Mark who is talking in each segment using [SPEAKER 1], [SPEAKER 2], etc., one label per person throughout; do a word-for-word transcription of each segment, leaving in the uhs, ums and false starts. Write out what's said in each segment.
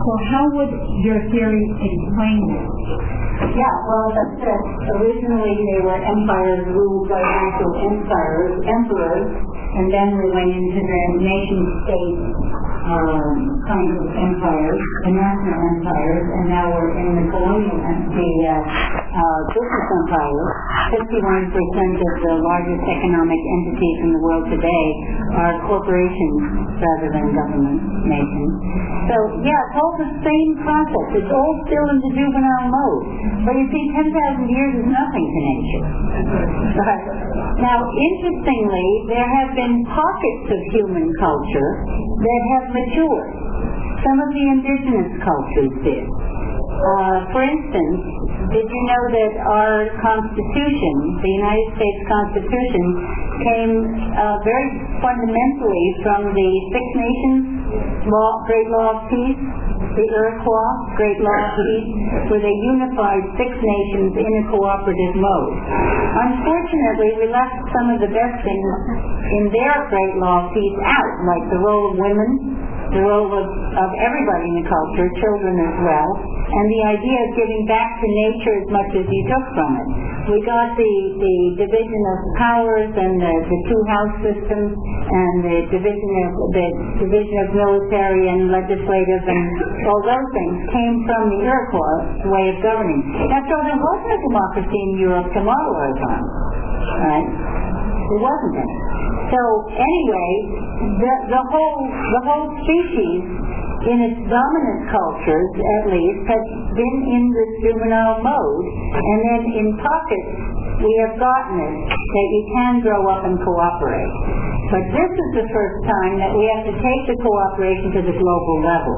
[SPEAKER 1] So how would your theory explain this?
[SPEAKER 2] Yeah, well, that's it. Originally they were empires ruled by actual empires, emperors, and then we went into the nation-state um, kind of empires, the national empires, and now we're in the colonial and the uh, uh, business empires. fifty-one percent of the largest economic entities in the world today are corporations rather than government nations. So, yeah, it's all the same process. It's all still in the juvenile mode. But you see, ten thousand years is nothing to nature. Right. Now, interestingly, there have been pockets of human culture that have matured. Some of the indigenous cultures did. Uh, for instance, did you know that our Constitution, the United States Constitution, came uh, very fundamentally from the Six Nations law, Great Law of Peace, the Iroquois Great Law of Peace, where they unified six nations in a cooperative mode. Unfortunately, we left some of the best things in their Great Law of Peace out, like the role of women, the role of, of everybody in the culture, children as well, and the idea of giving back to nature as much as you took from it. We got the, the division of powers and the, the two-house system and the division of the division of military and legislative and all those things came from the Iroquois way of governing. Now, so there wasn't a democracy in Europe to model ours on, right? There wasn't any. So anyway, the, the whole the whole species, in its dominant cultures at least, has been in this juvenile mode, and then in pockets we have gotten it that you can grow up and cooperate. But this is the first time that we have to take the cooperation to the global level.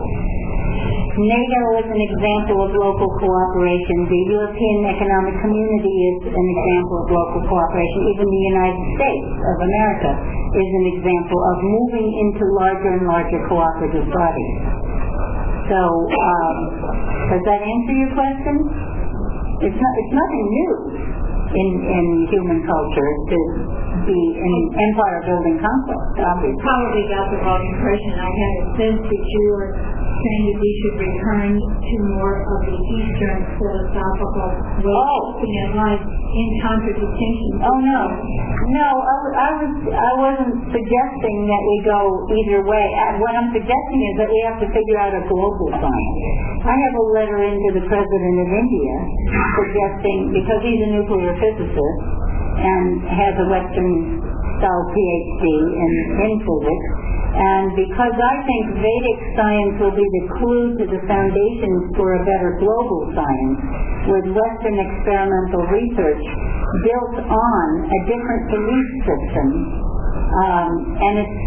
[SPEAKER 2] NATO is an example of local cooperation. The European Economic Community is an example of local cooperation. Even the United States of America is an example of moving into larger and larger cooperative bodies. So, um, does that answer your question? It's not. It's nothing new in, in human culture to be an empire-building conflict.
[SPEAKER 1] Obviously. Probably got the wrong impression. I had a sense that you were saying that we should return to more of the Eastern philosophical way
[SPEAKER 2] oh.
[SPEAKER 1] of looking at life in contradistinction.
[SPEAKER 2] Oh no, no, I, w- I was I wasn't suggesting that we go either way. I, what I'm suggesting is that we have to figure out a global science. I have a letter into the President of India suggesting, because he's a nuclear physicist and has a Western-style P H D in, in physics, and because I think Vedic science will be the clue to the foundations for a better global science, with Western experimental research built on a different belief system, um, and it's,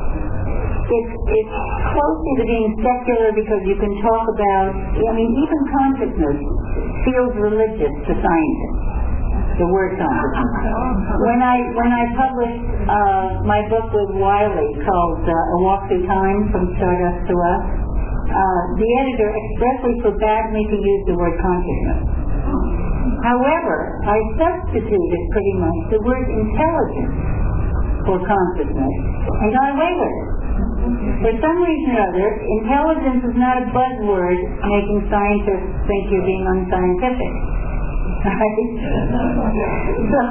[SPEAKER 2] it's, it's closer to being secular because you can talk about, I mean, even consciousness feels religious to scientists. The word consciousness. When I when I published uh, my book with Wiley called uh, A Walk Through Time, From Stardust to Us, uh, the editor expressly forbade me to use the word consciousness. However, I substituted pretty much the word intelligence for consciousness and got away with it. For some reason or other, intelligence is not a buzzword making scientists think you're being unscientific. Right? So,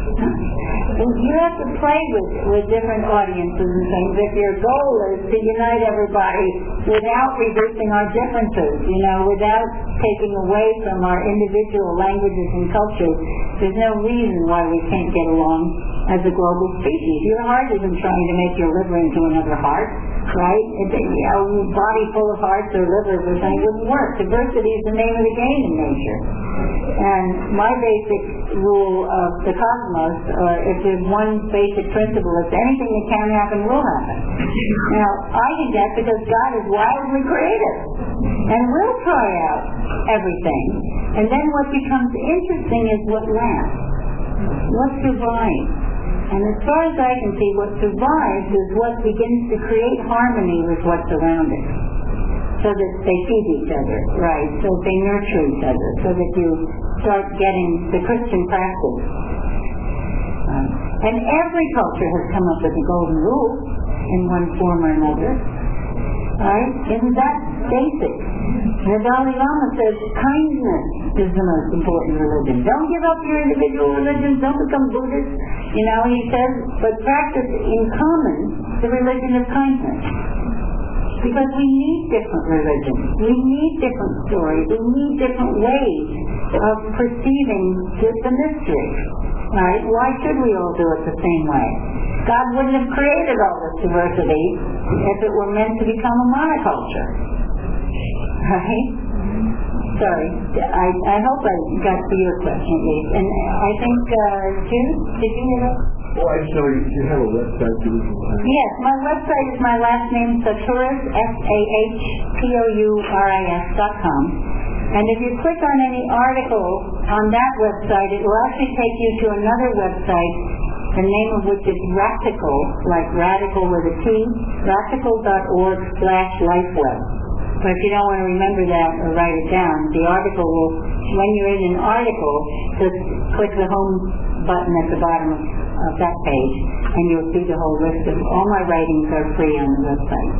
[SPEAKER 2] you have to play with, with different audiences and things. If your goal is to unite everybody without reducing our differences, you know, without taking away from our individual languages and cultures, there's no reason why we can't get along as a global species. Your heart isn't trying to make your liver into another heart, right? It, you know, a body full of hearts or livers or something wouldn't work. Diversity is the name of the game in nature. And my basic rule of the cosmos, or if there's one basic principle, it's anything that can happen will happen. Now, I think that's because God is wildly creative and will try out everything. And then what becomes interesting is what lasts, what survives. And as far as I can see, what survives is what begins to create harmony with what's around it, so that they feed each other, right, so they nurture each other, so that you start getting the Christian practice. Um, and every culture has come up with a golden rule in one form or another, right? Isn't that basic. The Dalai Lama says kindness is the most important religion. Don't give up your individual religions. Don't become Buddhist. You know, he says, but practice in common the religion of kindness. Because we need different religions. We need different stories. We need different ways of perceiving the mystery. Right? Why should we all do it the same way? God wouldn't have created all this diversity if it were meant to become a monoculture. Right? Sorry. I, I hope I got to your question, at least. And I think, uh, Jude, did you hear that?
[SPEAKER 3] Well, actually, you have a website.
[SPEAKER 2] Yes, my website is my last name, Sahtouris, S A H T O U R I S dot com. And if you click on any article on that website, it will actually take you to another website, the name of which is Ractical, like radical with a T, ractical dot org slash lifeweb. But if you don't want to remember that or write it down, the article will, when you're in an article, just click the home button at the bottom of, of that page, and you'll see the whole list of all my writings are free on the website.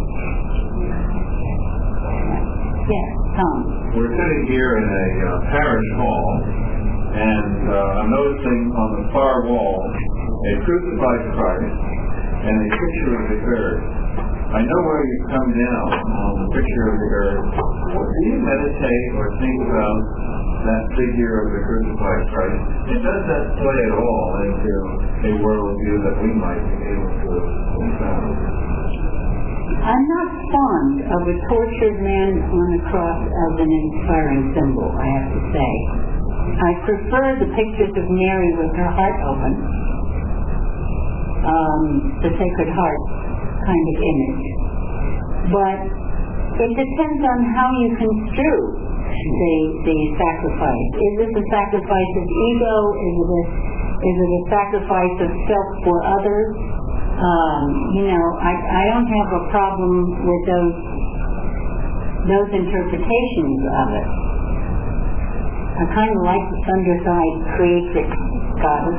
[SPEAKER 2] Yes, Tom.
[SPEAKER 4] We're sitting here in a uh, parish hall, and uh, I'm noticing on the far wall a crucified Christ and a picture of the earth. I know where you come down on the picture of the earth. Do you meditate or think about that figure of the crucified Christ? It does not play at all into a worldview that we might be able to understand.
[SPEAKER 2] I'm not fond of a tortured man on a cross as an inspiring symbol, I have to say. I prefer the pictures of Mary with her heart open, um, the Sacred Heart kind of image. But it depends on how you construe the the sacrifice. Is this a sacrifice of ego? Is it a, is it a sacrifice of self for others? Um, you know, I, I don't have a problem with those those interpretations of it. I kind of like the thunder-eyed creatrix goddess.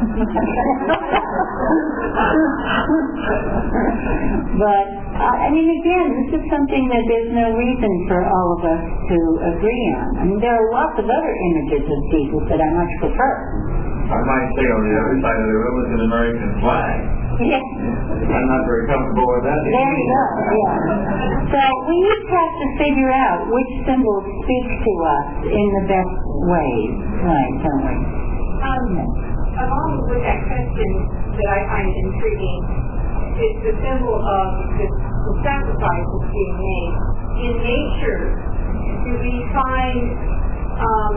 [SPEAKER 2] But, uh, I mean, again, this is something that there's no reason for all of us to agree on. I mean, there are lots of other images of Jesus that I much prefer.
[SPEAKER 4] I might say on the other side of the room is an American flag.
[SPEAKER 2] Yes.
[SPEAKER 4] I'm not very comfortable with that.
[SPEAKER 2] There you go, yeah. So we each have to figure out which symbol speaks to us in the best way, right, don't we?
[SPEAKER 5] Um, along with that question that I find intriguing is the symbol of the, the sacrifice that's being made. In nature, do we find um,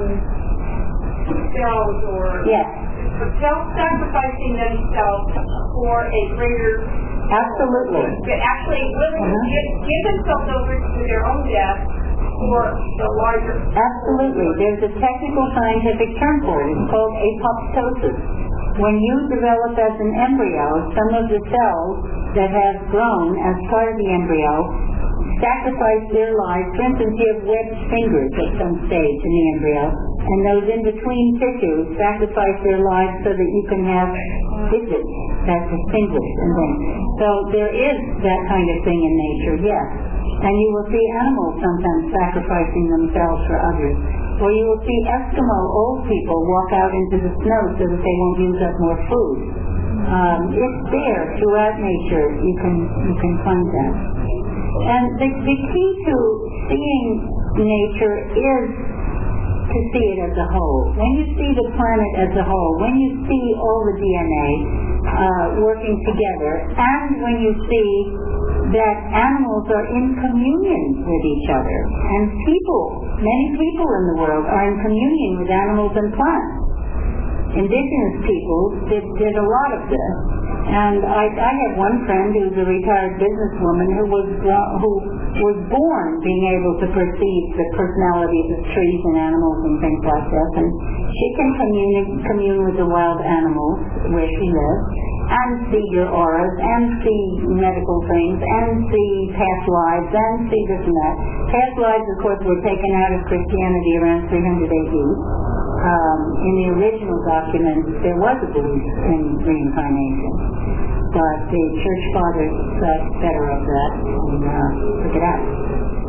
[SPEAKER 5] cells or
[SPEAKER 2] Yes.
[SPEAKER 5] self-sacrificing themselves for a greater,
[SPEAKER 2] Absolutely.
[SPEAKER 5] that actually willing to
[SPEAKER 2] Uh-huh.
[SPEAKER 5] give, give themselves over to their own death for the larger?
[SPEAKER 2] Absolutely. There's a technical scientific term for it. It's called apoptosis. When you develop as an embryo, some of the cells that have grown as part of the embryo sacrifice their lives. For instance, you have webbed fingers at some stage in the embryo, and those in-between tissues sacrifice their lives so that you can have digits that distinguish and things. So there is that kind of thing in nature, yes. And you will see animals sometimes sacrificing themselves for others. Or you will see Eskimo old people walk out into the snow so that they won't use up more food. Um, it's there throughout nature. You can you can find that. And the, the key to seeing nature is to see it as a whole. When you see the planet as a whole, when you see all the D N A uh, working together, and when you see that animals are in communion with each other, and people, many people in the world are in communion with animals and plants. Indigenous people did, did a lot of this. And I, I have one friend who's a retired businesswoman who was who was born being able to perceive the personalities of trees and animals and things like this. And she can commune, commune with the wild animals where she lives, and see your auras, and see medical things, and see past lives, and see this and that. Past lives, of course, were taken out of Christianity around three hundred A D. Um, in the original documents, there was a belief in reincarnation, but the church fathers got better of that and uh, took it out.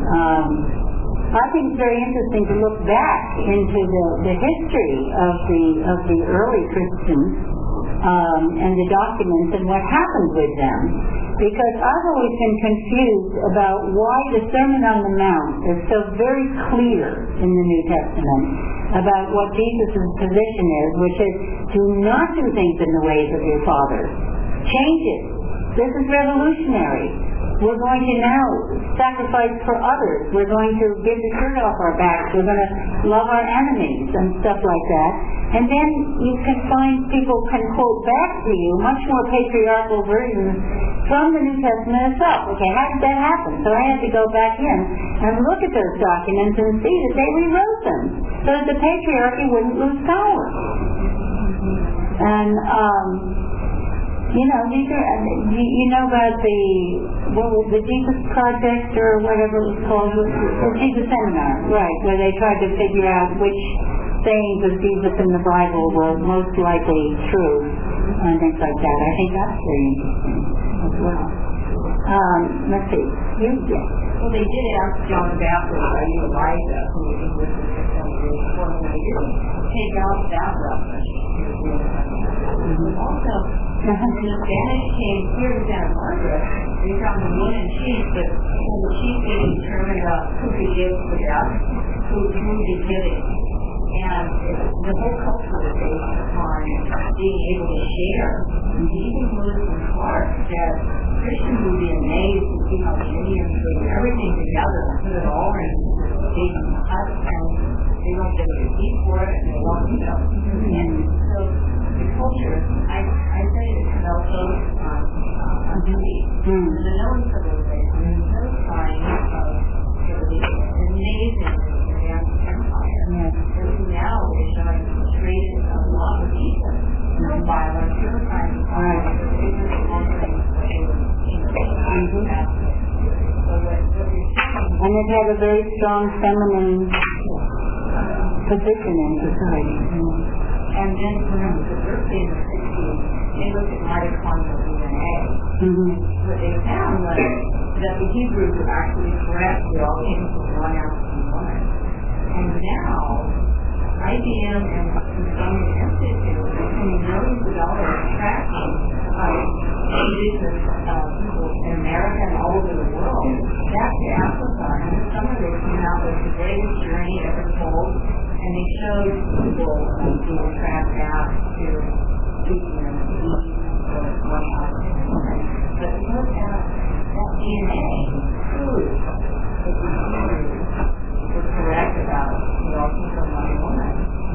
[SPEAKER 2] Um, I think it's very interesting to look back into the, the history of the of the early Christians um, and the documents and what happened with them, because I've always been confused about why the Sermon on the Mount is so very clear in the New Testament about what Jesus' position is, which is, do not do things in the ways of your fathers. Change it. This is revolutionary. We're going to now sacrifice for others. We're going to give the shirt off our backs. We're going to love our enemies and stuff like that. And then you can find people can quote back to you much more patriarchal versions from the New Testament itself. Okay, how did that happen? So I had to go back in and look at those documents and see that they rewrote them so that the patriarchy wouldn't lose power. And, um... You know, these are, you, you know about the, what was the Jesus Project or whatever it was called, the Jesus Seminar, right, where they tried to figure out which sayings of Jesus in the Bible were most likely true and things like that. I think that's very interesting as well. Um, let's see. You, yeah.
[SPEAKER 5] Well, they did ask John the Baptist, are you Elijah? Who was in with the they didn't take out that reference. Also, when the Spanish came here to Santa Barbara, they found the meat and cheese, but when the chief didn't determine uh, who could give the death, who who would be giving. And it, the whole culture was based upon being able to share. And even Lewis and Clark said Christians would be amazed to see how the Indians put everything together and put it all in a big hut, and they won't get to eat for it, and they won't, you know. And so the culture, I, I say it's also on, uh, on duty. Mm. The knowing for those days, and it's so trying of the amazing advanced empire. Yes. That now is showing created a lot of people. No violence, no kind of violence. It was one thing that they were, you know, so what, what you're saying.
[SPEAKER 2] And it had a very strong feminine position in society. Mm.
[SPEAKER 5] And then when it was the birthday in the sixties, they looked at mitochondrial D N A. Mm-hmm. What they found was that the Hebrews were actually correct. We all came from one African woman. And now, I B M and some institutes are spending millions of dollars tracking uh, indigenous uh, people in America and all over the world back to Africa. And some of them came out with the greatest journey ever told. And they showed people um, being tracked out to speaking of each or one African woman. But look at that D N A proves that the Hebrews were correct about we all came from one woman.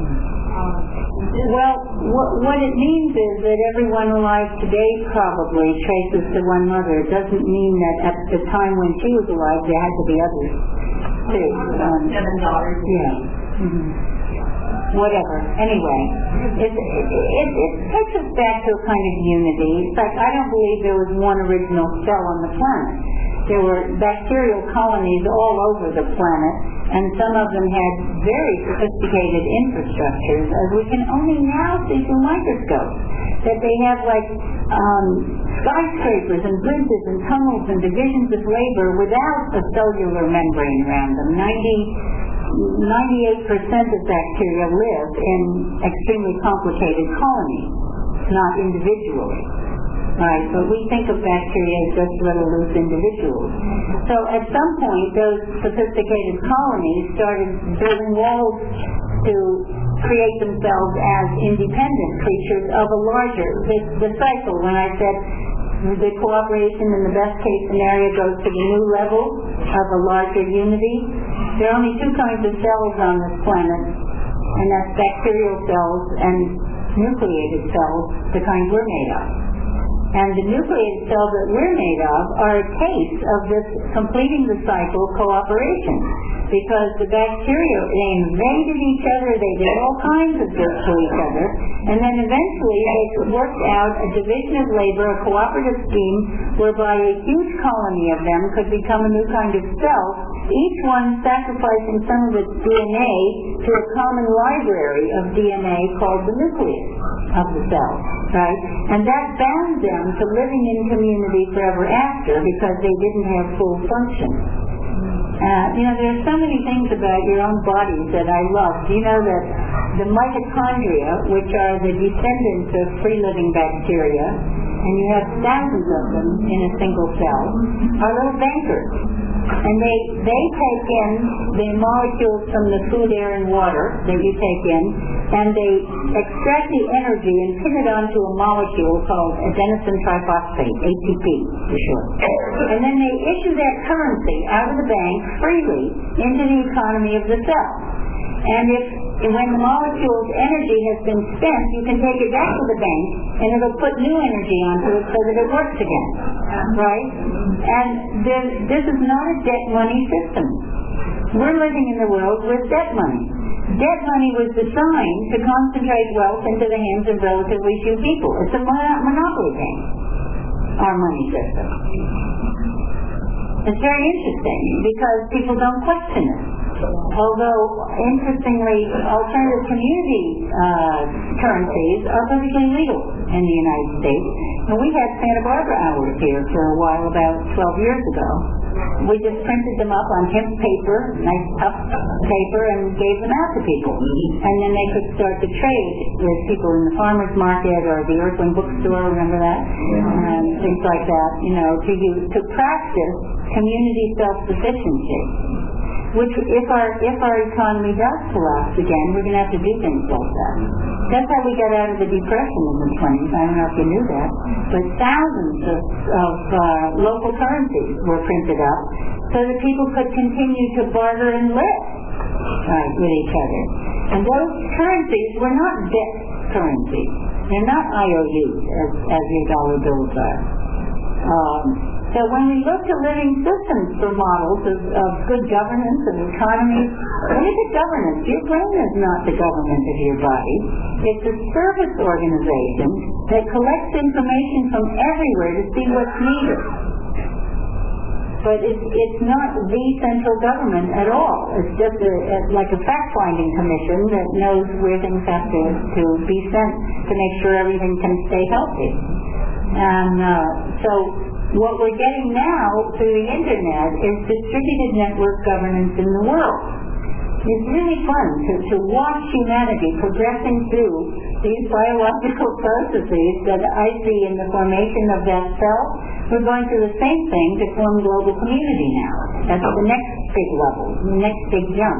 [SPEAKER 5] Um,
[SPEAKER 2] well, what, what it means is that everyone alive today probably traces to one mother. It doesn't mean that at the time when she was alive there had to be others too. Um,
[SPEAKER 5] seven daughters.
[SPEAKER 2] Yeah. Mm-hmm. Whatever. Anyway, it, it, it, it takes us back to a kind of unity. In fact, I don't believe there was one original cell on the planet. There were bacterial colonies all over the planet, and some of them had very sophisticated infrastructures, as we can only now see through microscopes. That they have like um, skyscrapers and bridges and tunnels and divisions of labor without a cellular membrane around them. ninety ninety-eight percent of bacteria live in extremely complicated colonies, not individually. Right, but we think of bacteria as just little loose individuals. So at some point, those sophisticated colonies started building walls to create themselves as independent creatures of a larger, the, the cycle, when I said the cooperation in the best case scenario goes to the new level of a larger unity. There are only two kinds of cells on this planet, and that's bacterial cells and nucleated cells, the kind we're made of. And the nucleated cells that we're made of are a case of this completing the cycle cooperation. Because the bacteria, they invaded each other, they did all kinds of good to each other, and then eventually they worked out a division of labor, a cooperative scheme, whereby a huge colony of them could become a new kind of cell, each one sacrificing some of its D N A to a common library of D N A called the nucleus of the cell, right? And that bound them to living in community forever after because they didn't have full function. Uh, you know, there's so many things about your own bodies that I love. Do you know that the mitochondria, which are the descendants of free-living bacteria, and you have thousands of them in a single cell, are little bankers. And they they take in the molecules from the food, air, and water that you take in, and they extract the energy and pin it onto a molecule called adenosine triphosphate, A T P for short. And then they issue that currency out of the bank freely into the economy of the cell. And if when the molecule's energy has been spent, you can take it back to the bank, and it'll put new energy onto it so that it works again, right? And there, this is not a debt money system. We're living in the world with debt money. Debt money was designed to concentrate wealth into the hands of relatively few people. It's a mon- monopoly game, our money system. It's very interesting because people don't question it. Although, interestingly, alternative community uh, currencies are perfectly legal in the United States. And we had Santa Barbara hours here for a while, about twelve years ago. We just printed them up on hemp paper, nice tough paper, and gave them out to people. And then they could start to trade with people in the farmer's market or the Earthling bookstore, remember that? And things like that, you know, to use, to practice community self-sufficiency. Which, if our if our economy does collapse again, we're going to have to do things like that. That's how we got out of the Depression in the twenties. I don't know if you knew that. But thousands of, of uh, local currencies were printed up so that people could continue to barter and live right, with each other. And those currencies were not debt currencies. They're not I O Us, as, as your dollar bills are. Um, So when we look to living systems for models of, of good governance and economy, look at governance. Your brain is not the government of your body. It's a service organization that collects information from everywhere to see what's needed. But it's, it's not the central government at all. It's just a, a, like a fact-finding commission that knows where things have to, to be sent to make sure everything can stay healthy. And uh, so what we're getting now through the internet is distributed network governance in the world. It's really fun to, to watch humanity progressing through these biological processes that I see in the formation of that cell. We're going through the same thing to form global community now. That's the next big level, the next big jump.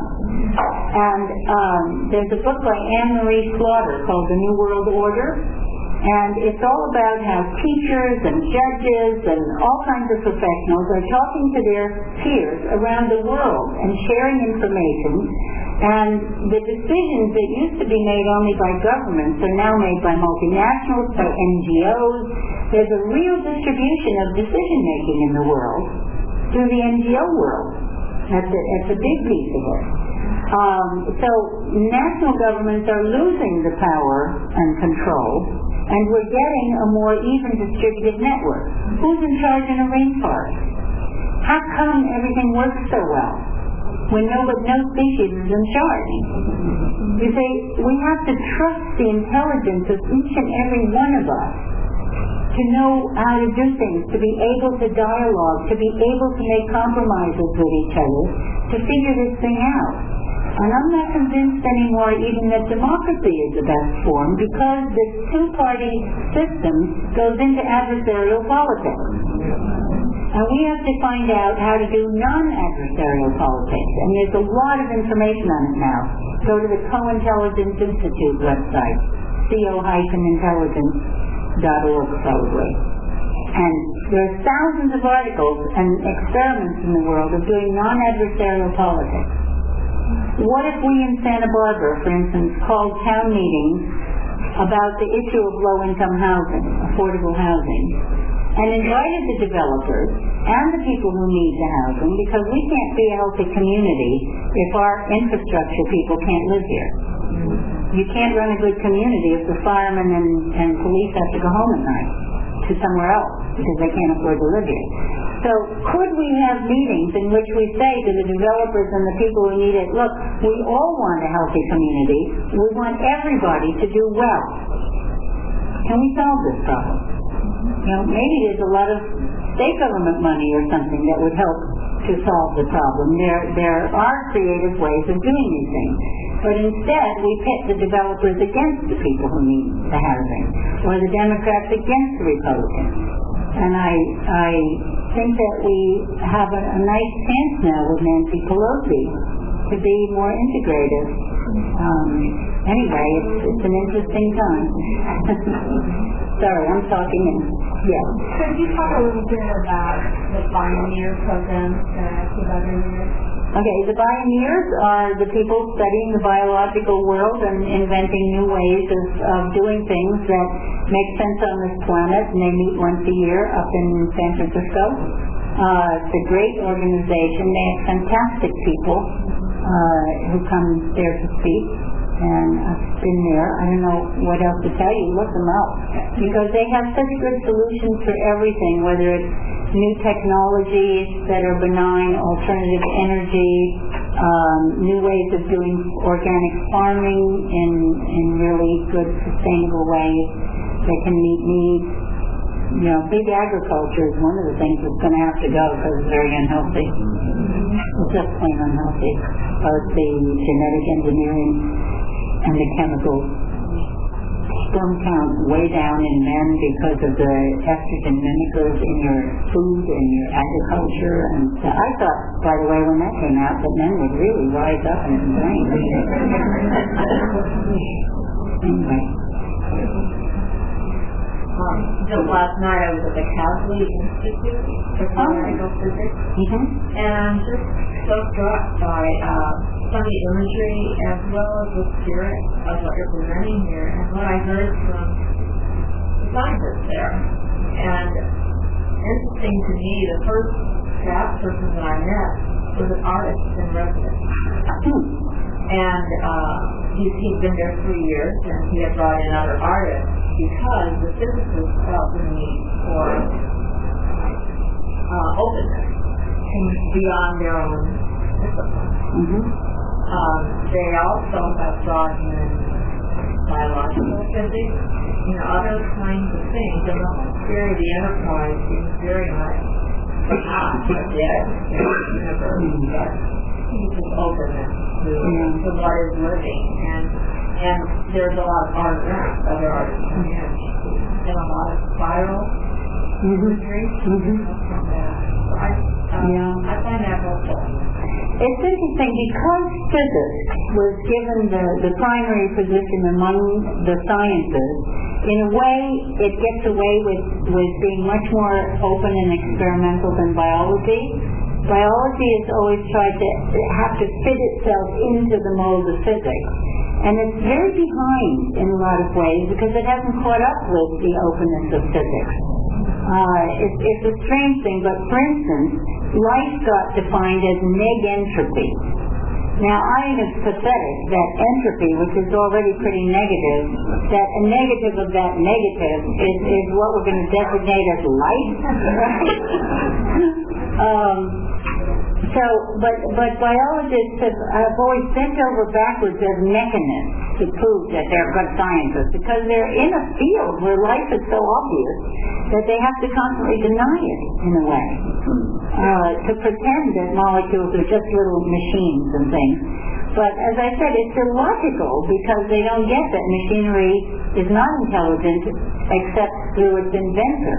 [SPEAKER 2] And um, there's a book by Anne Marie Slaughter called The New World Order. And it's all about how teachers and judges and all kinds of professionals are talking to their peers around the world and sharing information. And the decisions that used to be made only by governments are now made by multinationals, by N G Os. There's a real distribution of decision-making in the world through the N G O world. That's a, that's a big piece of it. Um, so national governments are losing the power and control, and we're getting a more even distributed network. Who's in charge in a rainforest? How come everything works so well when no, no species is in charge? You see, we have to trust the intelligence of each and every one of us to know how to do things, to be able to dialogue, to be able to make compromises with each other, to figure this thing out. And I'm not convinced anymore even that democracy is the best form, because this two-party system goes into adversarial politics. And we have to find out how to do non-adversarial politics. And there's a lot of information on it now. Go to the Co-Intelligence Institute website, co intelligence dot org probably. And there are thousands of articles and experiments in the world of doing non-adversarial politics. What if we in Santa Barbara, for instance, called town meetings about the issue of low-income housing, affordable housing, and invited the developers and the people who need the housing, because we can't be a healthy community if our infrastructure people can't live here. You can't run a good community if the firemen and, and police have to go home at night to somewhere else because they can't afford to live here. So could we have meetings in which we say to the developers and the people who need it, look, we all want a healthy community. We want everybody to do well. Can we solve this problem? You know, maybe there's a lot of state government money or something that would help to solve the problem. There, there are creative ways of doing these things. But instead, we pit the developers against the people who need the housing, or the Democrats against the Republicans. And I, I think that we have a, a nice chance now with Nancy Pelosi to be more integrative. Um, anyway, it's, it's an interesting time. Sorry, I'm talking in, yeah.
[SPEAKER 5] Could you talk a little bit about the Pioneer program that the other years?
[SPEAKER 2] Okay, the pioneers are the people studying the biological world and inventing new ways of, of doing things that make sense on this planet, and they meet once a year up in San Francisco. Uh, it's a great organization. They have fantastic people uh, who come there to speak, and I've been there. I don't know what else to tell you. Look them up, because they have such good solutions for everything, whether it's new technologies that are benign, alternative energy, um, new ways of doing organic farming in, in really good, sustainable ways that can meet needs. You know, big agriculture is one of the things that's going to have to go because it's very unhealthy. It's just plain unhealthy. Both the genetic engineering and the chemicals. Sperm count way down in men because of the estrogen mimickers in your food and your agriculture. And so I thought, by the way, when that came out, that men would really rise up and complain. Anyway.
[SPEAKER 5] Um, just last night I was at the Kavli Institute for Theoretical Physics,
[SPEAKER 2] Mm-hmm.
[SPEAKER 5] and I'm just so struck by uh, some of the imagery as well as the spirit of what you're presenting here and what I heard from the scientists there. And interesting to me, the first staff person that I met was an artist in residence. And uh, he's, he's been there three years, and he had brought in other artists because the physicists felt the need for uh, openness beyond their own discipline.
[SPEAKER 2] Mm-hmm.
[SPEAKER 5] Um, they also have brought in biological physics, you know, other kinds of things, and the whole spirit of the enterprise is very much not dead in the universe, but just openness to,
[SPEAKER 2] Mm-hmm.
[SPEAKER 5] to what is living. And and there's a lot of art around, other artists, and a lot of spiral imagery
[SPEAKER 2] Mm-hmm.
[SPEAKER 5] from that. So I, um,
[SPEAKER 2] Yeah.
[SPEAKER 5] I find that helpful.
[SPEAKER 2] It's interesting because physics was given the, the primary position among the sciences. In a way, it gets away with, with being much more open and experimental than biology. Biology has always tried to have to fit itself into the mold of physics. And it's very behind in a lot of ways because it hasn't caught up with the openness of physics. Uh, it, it's a strange thing, but for instance, life got defined as neg-entropy. Now, I think it's pathetic that entropy, which is already pretty negative, that a negative of that negative is, is what we're going to designate as life, right? um, so, but, but biologists have, have always bent over backwards as mechanists to prove that they're good scientists because they're in a field where life is so obvious that they have to constantly deny it in a way. Uh, to pretend that molecules are just little machines and things. But as I said, it's illogical because they don't get that machinery is not intelligent except through its inventor.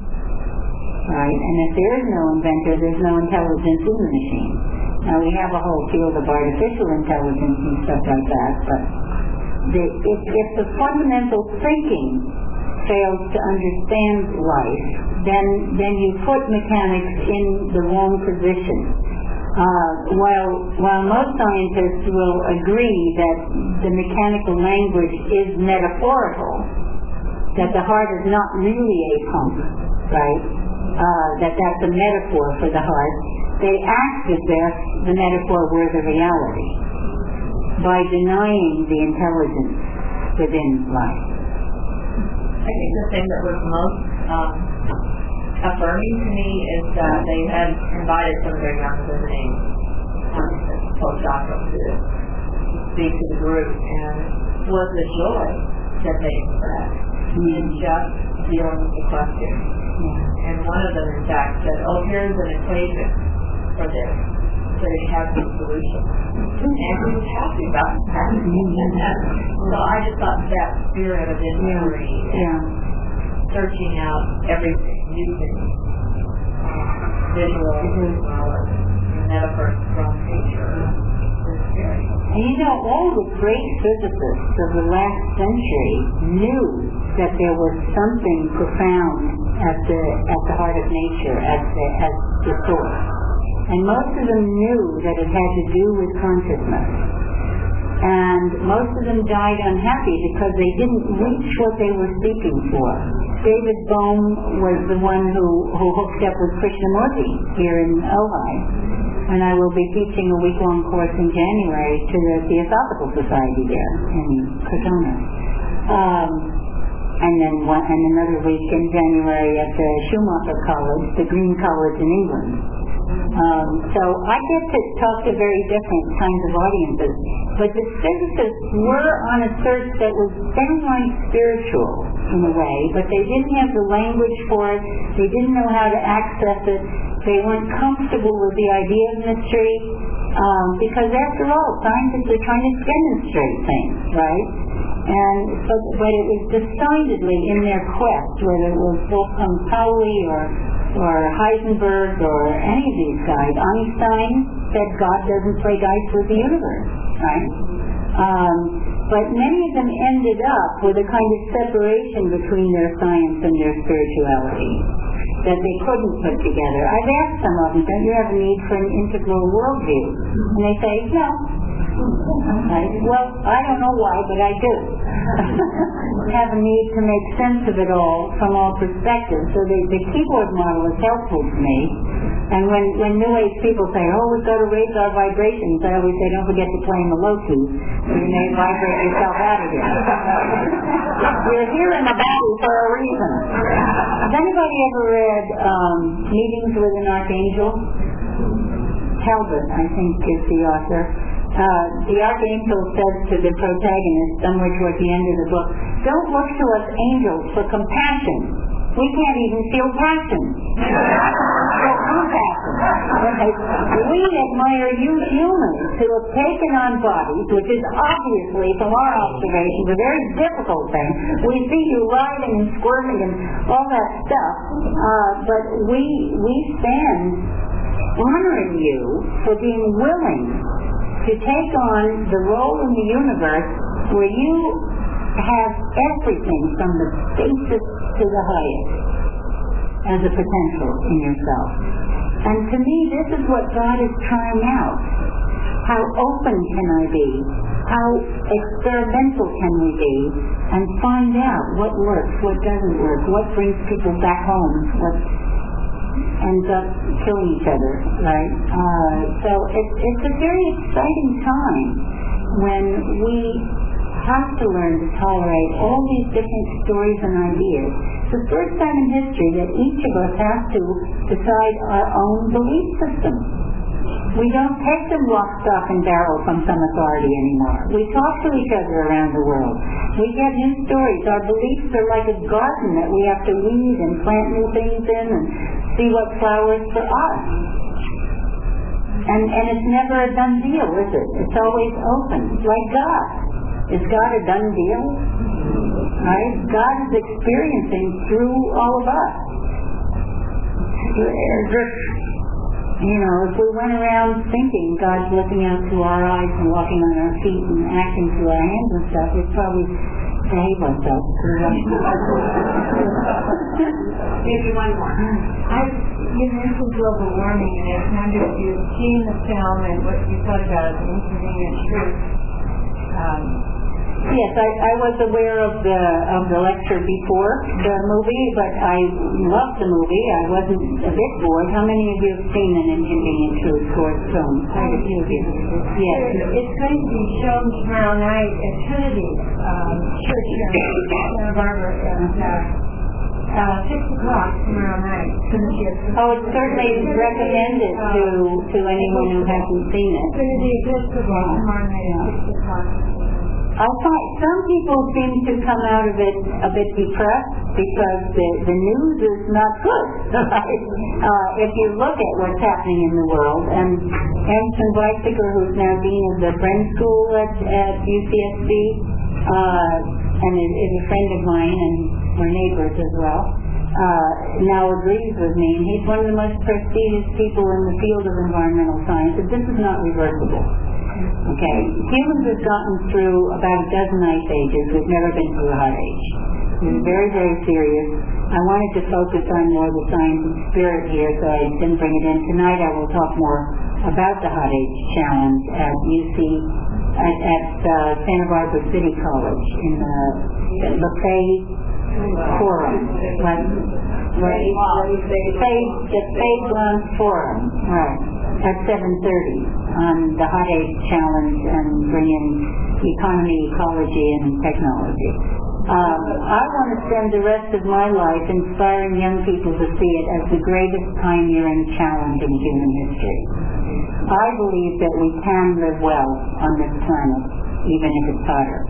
[SPEAKER 2] Right? And if there is no inventor, there's no intelligence in the machine. Now we have a whole field of artificial intelligence and stuff like that, but the, if, if the fundamental thinking fails to understand life, then then you put mechanics in the wrong position. Uh, while while most scientists will agree that the mechanical language is metaphorical, that the heart is not really a pump, right? Uh, that that's a metaphor for the heart. They act as if the metaphor were the reality by denying the intelligence within life.
[SPEAKER 5] I think the thing that was most um, affirming to me is that they had invited some of their young visiting um, postdoctoral students to speak to the group, and was the joy that they expressed mm-hmm. in just dealing with the question. Mm-hmm. And one of them, in fact, said, oh, here's an equation for this so that you have some solution. And he was happy about that. So I just thought that spirit of inquiry
[SPEAKER 2] Yeah.
[SPEAKER 5] and searching out everything using visuals as well as metaphors from nature was very
[SPEAKER 2] And you know, all the great physicists of the last century knew that there was something profound at the at the heart of nature, at the, at the source. And most of them knew that it had to do with consciousness. And most of them died unhappy because they didn't reach what they were seeking for. David Bohm was the one who, who hooked up with Krishnamurti here in Ojai. And I will be teaching a week-long course in January to the Theosophical Society there in Crotona. Um, and then one, and another week in January at the Schumacher College, the Green College in England. Um, so I get to talk to very different kinds of audiences. But the physicists were on a search that was downright spiritual in a way, but they didn't have the language for it. They didn't know how to access it. They weren't comfortable with the idea of mystery, um, because after all, scientists are trying to demonstrate things, right? And so, but it was decidedly in their quest, whether it was Wolfgang Pauli or or Heisenberg or any of these guys. Einstein said God doesn't play dice with the universe, right? Um, but many of them ended up with a kind of separation between their science and their spirituality that they couldn't put together. I've asked some of them, don't you have a need for an integral worldview? And they say, no. Right. Well, I don't know why, but I do. I have a need to make sense of it all from all perspectives. So the, the keyboard model is helpful to me. And when, when New Age people say, oh, we've got to raise our vibrations, I always say, don't forget to play in the low key, so you may vibrate yourself out of here. You're here in the body for a reason. Has anybody ever read um, Meetings with an Archangel? Talbot, I think, is the author. Uh, the Archangel says to the protagonist, somewhere toward the end of the book, don't look to us angels for compassion. We can't even feel passion. So compassion. Right? We admire you humans who have taken on bodies, which is obviously, from our observation, a very difficult thing. We see you writhing and squirming and all that stuff, uh, but we we stand honoring you for being willing to take on the role in the universe where you have everything from the basic to the highest as a potential in yourself. And to me, this is what God is trying out. How open can I be? How experimental can we be? And find out what works, what doesn't work, what brings people back home, what ends up killing each other, right? Uh, so it's, it's a very exciting time when we have to learn to tolerate all these different stories and ideas. It's the first time in history that each of us has to decide our own belief system. We don't take them lock, stock, and barrel from some authority anymore. We talk to each other around the world. We get new stories. Our beliefs are like a garden that we have to weed and plant new things in and see what flowers for us. And, and it's never a done deal, is it? It's always open, like God. Is God a done deal? Right? God is experiencing through all of us. You know, if we went around thinking God's looking out through our eyes and walking on our feet and acting through our hands and stuff, we'd probably behave ourselves.
[SPEAKER 5] Maybe one more.
[SPEAKER 1] I, you mentioned global warming, and I wondered if you've seen the film and what you thought about it, the inconvenient truth. Um,
[SPEAKER 2] Yes, I, I was aware of the of the lecture before the movie, but I loved the movie. I wasn't a bit bored. How many of you have seen An Inconvenient Truth short film? Quite a few of you. Yes.
[SPEAKER 1] It's going to be shown tomorrow night at Trinity um, Church here in Santa Barbara at uh, uh, six o'clock tomorrow night.
[SPEAKER 2] Oh, it's certainly recommended to to anyone who hasn't seen it.
[SPEAKER 1] Trinity Episcopal tomorrow night at six o'clock.
[SPEAKER 2] I find some people seem to come out of it a bit depressed because the, the news is not good. Right? Uh, if you look at what's happening in the world, and Anson Weizsäcker, who's now dean of the Bren School at, at U C S B, uh, and is, is a friend of mine, and we're neighbors as well, uh, now agrees with me, and he's one of the most prestigious people in the field of environmental science, that this is not reversible. Okay, humans have gotten through about a dozen ice ages. We've never been through a hot age. It's very, very serious. I wanted to focus on more the science and spirit here, so I didn't bring it in. Tonight I will talk more about the hot age challenge at U C, at, at uh, Santa Barbara City College in the, the Fay Forum. Right? Right? Fay, the Fay Blunt Forum. Right. At seven thirty on the hot age challenge and bring in economy, ecology, and technology. Um, I want to spend the rest of my life inspiring young people to see it as the greatest pioneering challenge in human history. I believe that we can live well on this planet, even if it's hotter.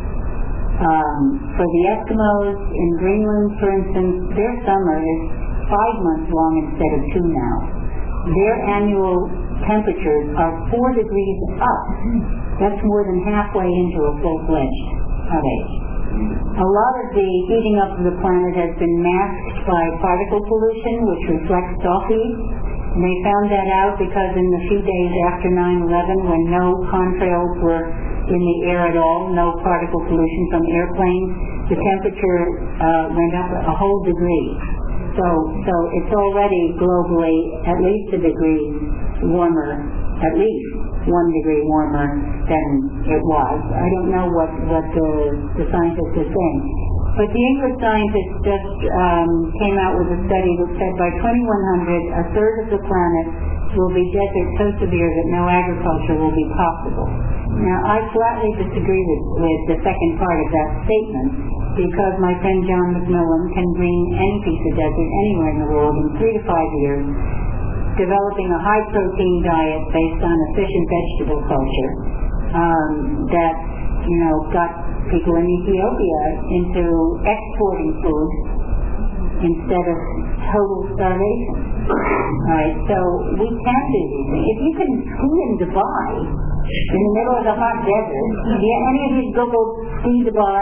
[SPEAKER 2] Um, for the Eskimos in Greenland, for instance, their summer is five months long instead of two now. Their annual temperatures are four degrees up. That's more than halfway into a full-fledged hot age. A lot of the heating up of the planet has been masked by particle pollution, which reflects off heat. And they found that out because in the few days after nine eleven, when no contrails were in the air at all, no particle pollution from airplanes, the temperature uh, went up a whole degree. So, so it's already globally at least a degree warmer, at least one degree warmer than it was. I don't know what, what the, the scientists are saying. But the English scientists just um, came out with a study that said by twenty-one hundred, a third of the planet will be desert so severe that no agriculture will be possible. Now, I flatly disagree with, with the second part of that statement, because my friend John McMillan can bring any piece of desert anywhere in the world in three to five years, developing a high-protein diet based on efficient vegetable culture um, that, you know, got people in Ethiopia into exporting food instead of total starvation. All right, so we can do these things. If you can ski in Dubai, in the middle of the hot desert, yeah, any of you go go ski Dubai?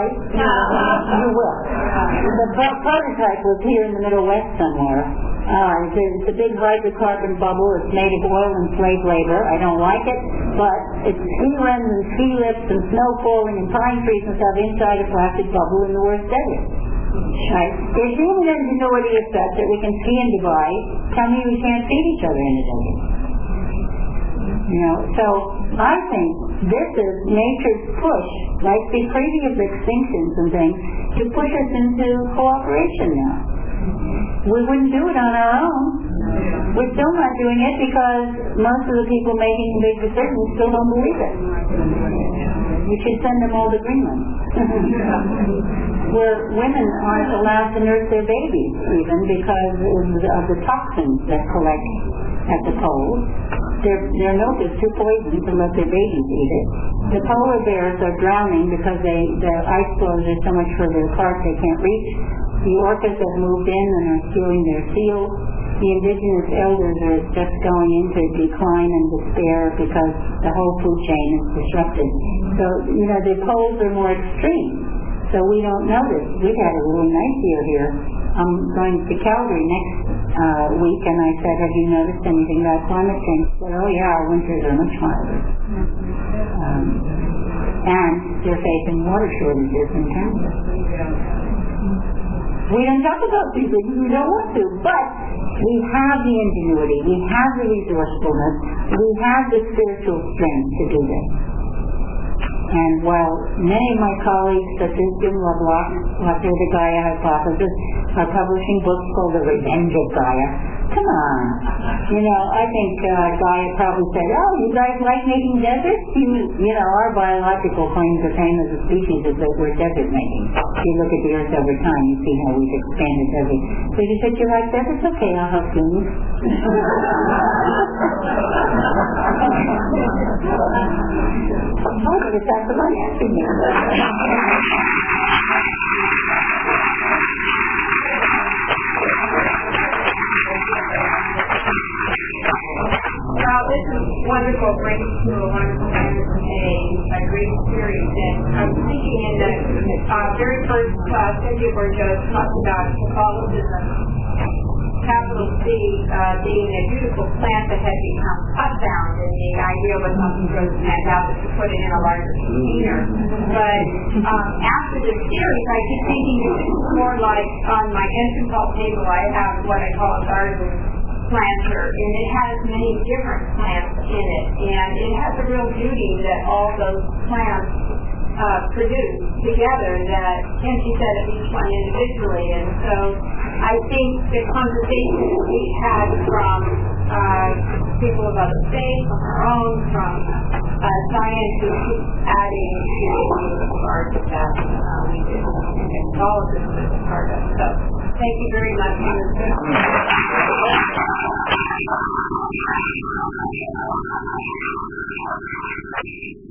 [SPEAKER 2] You will. The pro- prototype was here in the Middle West somewhere. Uh, it's, a, it's a big hydrocarbon bubble. It's made of oil and slave labor. I don't like it, but it's ski runs and ski lifts and snow falling and pine trees and stuff inside a plastic bubble in the worst desert. Right? There's human ingenuity is such that we can ski in Dubai. Tell me we can't feed each other in the desert. You know, so I think this is nature's push, like the previous extinctions and things, to push us into cooperation now. We wouldn't do it on our own. We're still not doing it because most of the people making big decisions still don't believe it. We should send them all to Greenland. Where women aren't allowed to nurse their babies even because of the toxins that collect at the poles. Their, their milk is too poisoned to let their babies eat it. The polar bears are drowning because they, their ice floes are so much further apart they can't reach. The orcas have moved in and are stealing their seals. The indigenous elders are just going into decline and despair because the whole food chain is disrupted. So, you know, the poles are more extreme. So we don't notice. We've had a really nice year here. I'm going to Calgary next uh, week, and I said, have you noticed anything about climate change? She said, oh yeah, our winters are much milder. Um, and they're facing water shortages in Canada. We don't talk about these things, we don't want to, but we have the ingenuity, we have the resourcefulness, we have the spiritual strength to do this. And while many of my colleagues, such as Jim Lovelock, author of the Gaia Hypothesis, are publishing books called The Revenge of Gaia, come on. You know, I think uh, Gaia probably said, oh, you guys like making deserts? You, you know, our biological claim to fame as a species is that we're desert making. If you look at the Earth over time, you see how we've expanded desert. So you said you like deserts? Okay, I'll help you. Okay. I was at the money asking me.
[SPEAKER 5] Well, this is wonderful, brings to a wonderful end of a, a great series. And I'm thinking in the uh, very first class, Cynthia Bourgeois talked about Catholicism, capital C, uh, being a beautiful plant that had become cut-bound, and the idea was not to grow the plant out, but to put it in a larger container. But um, after this series, I keep thinking this is more like on my entrance hall table, I have what I call a garden planter, and it has many different plants in it, and it has a real beauty that all those plants uh, produce together that can't be said of each one individually. And so I think the conversation that we had from uh, people of other faiths, from our own, from uh, science, who keep adding to the part of that uh, we do, and Catholicism is a part of. So thank you very much for your